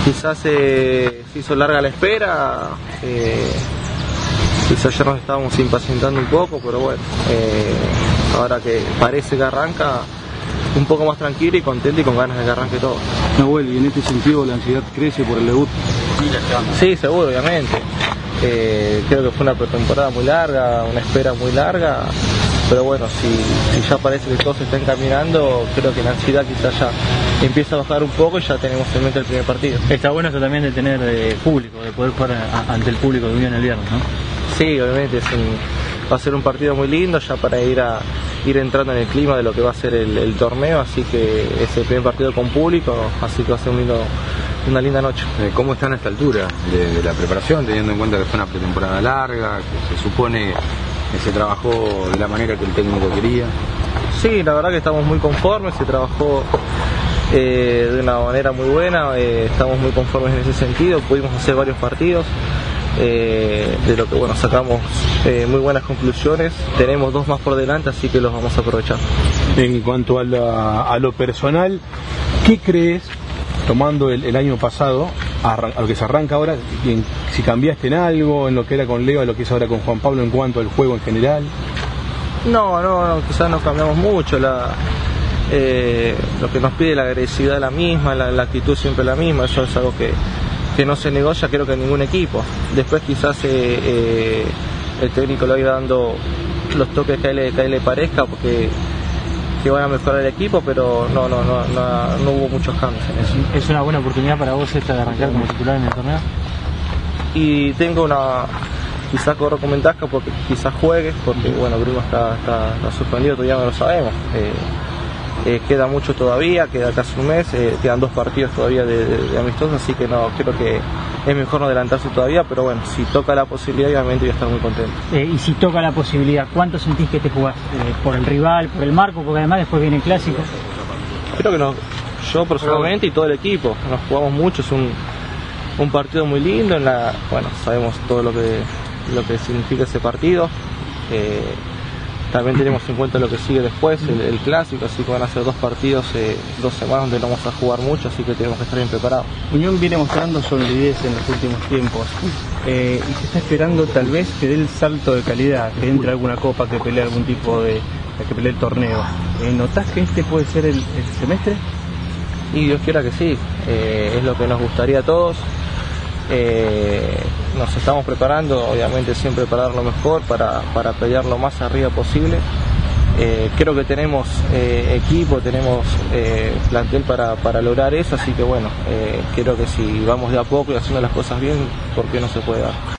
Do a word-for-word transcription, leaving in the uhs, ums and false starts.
quizás eh, se hizo larga la espera, eh, quizás ayer nos estábamos impacientando un poco, pero bueno, eh, ahora que parece que arranca, un poco más tranquilo y contento y con ganas de que arranque todo. Nahuel, y en este sentido la ansiedad crece por el debut. Sí, seguro, obviamente. Eh, creo que fue una pretemporada muy larga, una espera muy larga, pero bueno, si, si ya parece que todo se está encaminando, creo que la ansiedad quizás ya empieza a bajar un poco y ya tenemos en mente el primer partido. Está bueno eso también de tener eh, público, de poder jugar a, ante el público de Unión el viernes, ¿no? Sí, obviamente es un, va a ser un partido muy lindo ya para ir a ir entrando en el clima de lo que va a ser el, el torneo, así que es el primer partido con público, así que va a ser un lindo, una linda noche. ¿Cómo están a esta altura de, de la preparación, teniendo en cuenta que fue una pretemporada larga, que se supone que se trabajó de la manera que el técnico quería? Sí, la verdad que estamos muy conformes, se trabajó eh, de una manera muy buena, eh, estamos muy conformes en ese sentido, pudimos hacer varios partidos. Eh, de lo que bueno sacamos eh, muy buenas conclusiones, tenemos dos más por delante, así que los vamos a aprovechar. En cuanto a, la, a lo personal, ¿qué crees, tomando el, el año pasado a, a lo que se arranca ahora, en, si cambiaste en algo, en lo que era con Leo, a lo que es ahora con Juan Pablo en cuanto al juego en general? No, no, no, quizás no cambiamos mucho, la, eh, lo que nos pide la agresividad es la misma, la, la actitud siempre es la misma, eso es algo que que no se negocia creo que en ningún equipo. Después quizás eh, eh, el técnico le vaya dando los toques que a él, que a él le parezca porque que van a mejorar el equipo, pero no, no, no, no, no hubo muchos cambios en eso. ¿Es una buena oportunidad para vos esta de arrancar como titular en el torneo? Y tengo una, quizás corro con ventaja porque quizás juegue, porque bueno, Bruno está, está, está suspendido, todavía no lo sabemos. Eh, Eh, queda mucho todavía, queda casi un mes, eh, quedan dos partidos todavía de, de, de amistosos, así que no creo que es mejor no adelantarse todavía, pero bueno, si toca la posibilidad obviamente voy a estar muy contento. Eh, y si toca la posibilidad, ¿cuánto sentís que te jugás? Eh, ¿Por el rival, por el marco? Porque además después viene el clásico. Creo que no, yo personalmente y todo el equipo, nos jugamos mucho, es un, un partido muy lindo, en la, bueno, sabemos todo lo que, lo que significa ese partido. Eh, También tenemos en cuenta lo que sigue después, el, el clásico, así que van a ser dos partidos, eh, dos semanas donde no vamos a jugar mucho, así que tenemos que estar bien preparados. Unión viene mostrando solidez en los últimos tiempos eh, y se está esperando tal vez que dé el salto de calidad, que entre alguna copa, que pelee algún tipo de, que pelee el torneo. Eh, ¿Notás que este puede ser el, el semestre? Y Dios quiera que sí, eh, es lo que nos gustaría a todos. Eh, nos estamos preparando, obviamente siempre para dar lo mejor, para, para pelear lo más arriba posible. Eh, creo que tenemos eh, equipo, tenemos eh, plantel para, para lograr eso, así que bueno, eh, creo que si vamos de a poco y haciendo las cosas bien, ¿por qué no se puede dar?